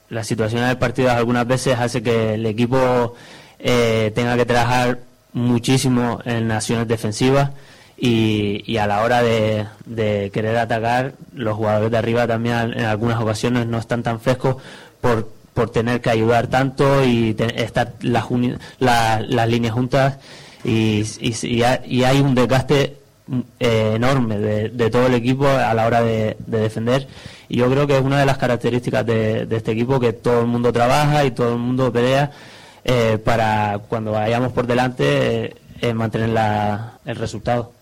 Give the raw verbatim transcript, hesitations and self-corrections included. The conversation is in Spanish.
las situaciones del partido algunas veces hace que el equipo eh, tenga que trabajar muchísimo en acciones defensivas y, y a la hora de, de querer atacar, los jugadores de arriba también en algunas ocasiones no están tan frescos por, por tener que ayudar tanto y te, estar las, la, las líneas juntas y, y, y, y hay un desgaste eh, enorme de, de todo el equipo a la hora de, de defender, y yo creo que es una de las características de, de este equipo, que todo el mundo trabaja y todo el mundo pelea eh, para cuando vayamos por delante eh, eh, mantener la, el resultado.